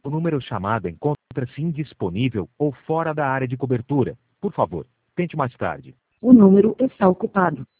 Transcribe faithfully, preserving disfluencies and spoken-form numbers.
O número chamado encontra-se indisponível ou fora da área de cobertura. Por favor, tente mais tarde. O número está ocupado.